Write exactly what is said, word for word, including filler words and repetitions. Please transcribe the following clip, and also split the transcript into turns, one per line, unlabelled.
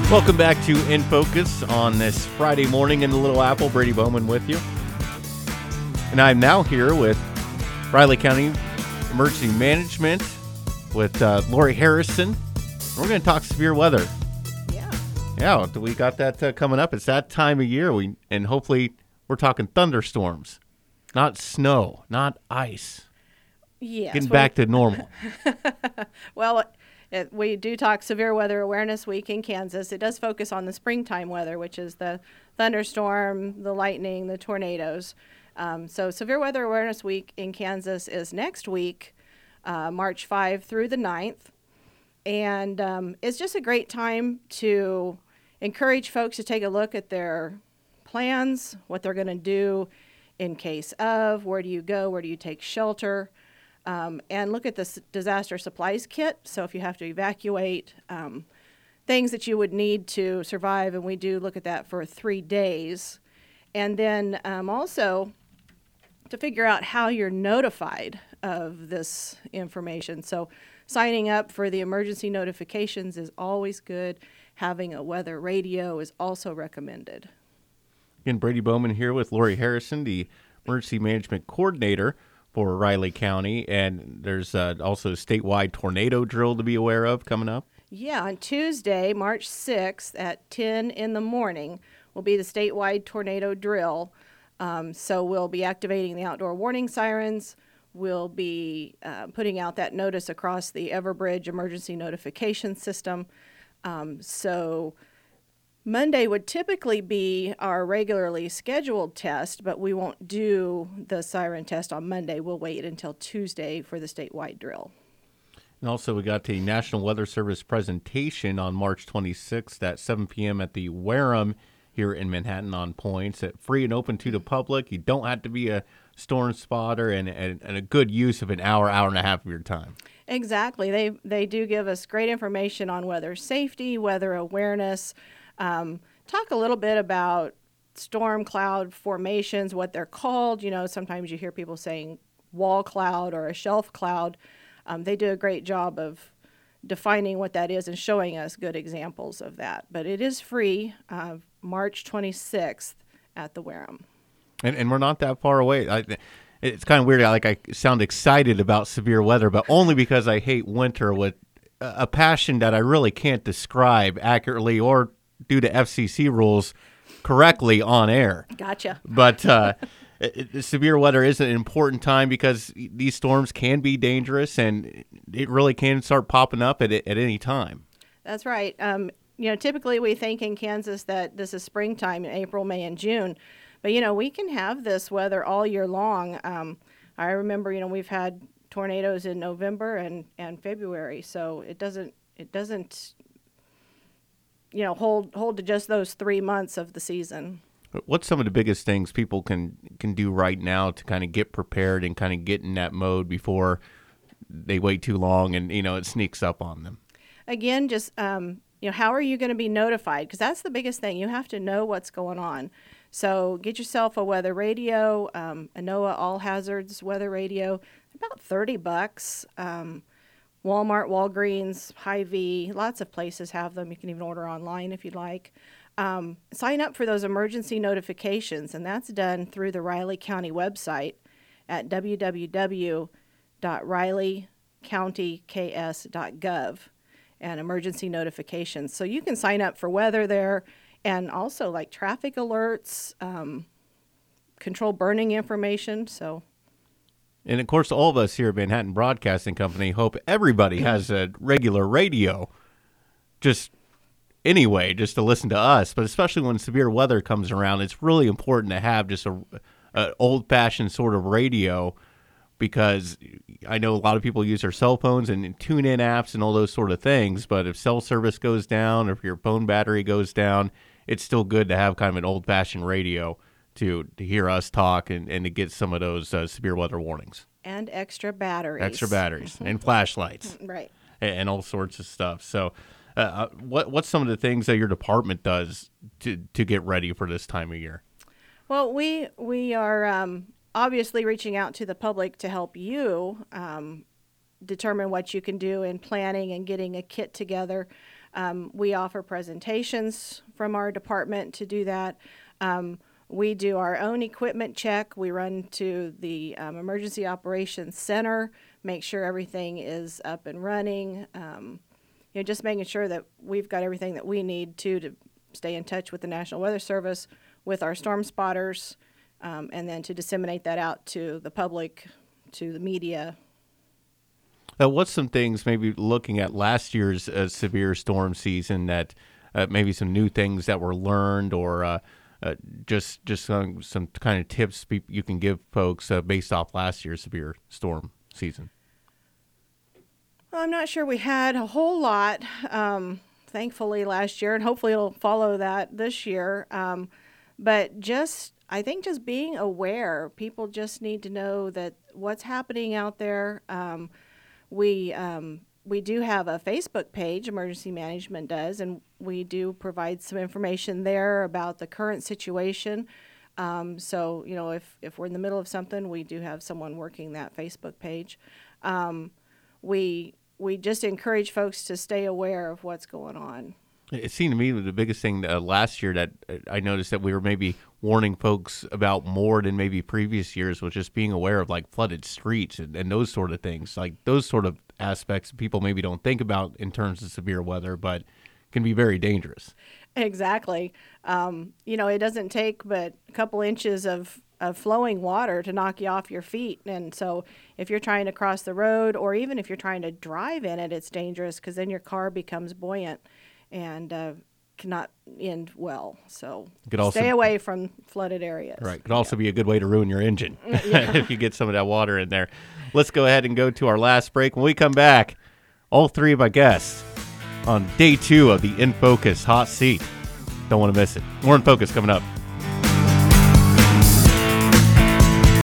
Welcome back to In Focus on this Friday morning in the Little Apple. Brady Bowman with you. And I'm now here with Riley County Emergency Management with uh, Lori Harrison. We're going to talk severe weather.
Yeah.
Yeah, we got that uh, coming up. It's that time of year, we and hopefully we're talking thunderstorms, not snow, not ice.
Yes.
Getting back to normal.
Well, it, we do talk Severe Weather Awareness Week in Kansas. It does focus on the springtime weather, which is the thunderstorm, the lightning, the tornadoes. Um, so Severe Weather Awareness Week in Kansas is next week, uh, March fifth through the ninth. And um, it's just a great time to encourage folks to take a look at their plans, what they're going to do in case of, where do you go, where do you take shelter. Um, and look at the s- disaster supplies kit. So if you have to evacuate, um, things that you would need to survive, and we do look at that for three days. And then um, also to figure out how you're notified of this information. So signing up for the emergency notifications is always good. Having a weather radio is also recommended.
Again, Brady Bowman here with Lori Harrison, the Emergency Management Coordinator for Riley County, and there's uh, also a statewide tornado drill to be aware of coming up.
Yeah, on Tuesday, March sixth at ten in the morning will be the statewide tornado drill. Um, so we'll be activating the outdoor warning sirens. We'll be uh, putting out that notice across the Everbridge emergency notification system. Um, so Monday would typically be our regularly scheduled test, but we won't do the siren test on Monday. We'll wait until Tuesday for the statewide drill.
And also, we got the National Weather Service presentation on March twenty-sixth at seven p.m. at the Wareham here in Manhattan on Points. It's free and open to the public. You don't have to be a storm spotter, and, and, and a good use of an hour, hour and a half of your time.
Exactly. They, they do give us great information on weather safety, weather awareness. Um, talk a little bit about storm cloud formations, what they're called. You know, sometimes you hear people saying wall cloud or a shelf cloud. Um, they do a great job of defining what that is and showing us good examples of that. But it is free, uh, March twenty-sixth at the Wareham.
And, and we're not that far away. I, it's kind of weird. Like I sound excited about severe weather, but only because I hate winter with a passion that I really can't describe accurately or due to F C C rules correctly on air.
Gotcha.
But uh, it, it, severe weather is an important time because these storms can be dangerous, and it really can start popping up at at any time.
That's right. Um, you know, typically we think in Kansas that this is springtime in April, May, and June. But, you know, we can have this weather all year long. Um, I remember, you know, we've had tornadoes in November and, and February. So it doesn't, it doesn't, you know, hold hold to just those three months of the season.
What's some of the biggest things people can, can do right now to kind of get prepared and kind of get in that mode before they wait too long and, you know, it sneaks up on them?
Again, just, um, you know, how are you going to be notified? Because that's the biggest thing. You have to know what's going on. So get yourself a weather radio, um, a NOAA All Hazards weather radio, about thirty bucks. Um, Walmart, Walgreens, Hy-Vee, lots of places have them. You can even order online if you'd like. Um, sign up for those emergency notifications, and that's done through the Riley County website at w w w dot riley county k s dot gov and emergency notifications. So you can sign up for weather there, and also like traffic alerts, um, control burning information. So.
And, of course, all of us here at Manhattan Broadcasting Company hope everybody has a regular radio just anyway, just to listen to us. But especially when severe weather comes around, it's really important to have just a, a old-fashioned sort of radio, because I know a lot of people use their cell phones and tune-in apps and all those sort of things. But if cell service goes down or if your phone battery goes down, it's still good to have kind of an old-fashioned radio to to hear us talk and, and to get some of those uh, severe weather warnings.
And extra batteries.
Extra batteries and flashlights.
Right.
And, and all sorts of stuff. So uh, what what's some of the things that your department does to, to get ready for this time of year?
Well, we, we are um, obviously reaching out to the public to help you um, determine what you can do in planning and getting a kit together. Um, we offer presentations from our department to do that. Um, we do our own equipment check. We run to the um, Emergency Operations Center, make sure everything is up and running. Um, you know, just making sure that we've got everything that we need to to stay in touch with the National Weather Service, with our storm spotters, um, and then to disseminate that out to the public, to the media.
Uh, what's some things, maybe looking at last year's uh, severe storm season, that uh, maybe some new things that were learned, or uh, uh, just just some, some kind of tips pe- you can give folks uh, based off last year's severe storm season?
Well, I'm not sure we had a whole lot, um, thankfully, last year, and hopefully it'll follow that this year. Um, but just, I think just being aware, people just need to know that what's happening out there. Um, we um, we do have a Facebook page, Emergency Management does, and we do provide some information there about the current situation. Um, so, you know, if, if we're in the middle of something, we do have someone working that Facebook page. Um, we we just encourage folks to stay aware of what's going on.
It seemed to me the biggest thing uh, last year that uh, I noticed that we were maybe warning folks about more than maybe previous years was just being aware of like flooded streets and, and those sort of things, like those sort of aspects people maybe don't think about in terms of severe weather, but can be very dangerous.
Exactly. Um, you know, it doesn't take but a couple inches of, of flowing water to knock you off your feet. And so if you're trying to cross the road, or even if you're trying to drive in it, it's dangerous because then your car becomes buoyant and uh, cannot end well. So
Could also,
stay away from flooded areas.
Right. Could also
yeah.
be a good way to ruin your engine
Yeah.
if you get some of that water in there. Let's go ahead and go to our last break. When we come back, all three of my guests on day two of the In Focus Hot Seat. Don't want to miss it. More In Focus coming up.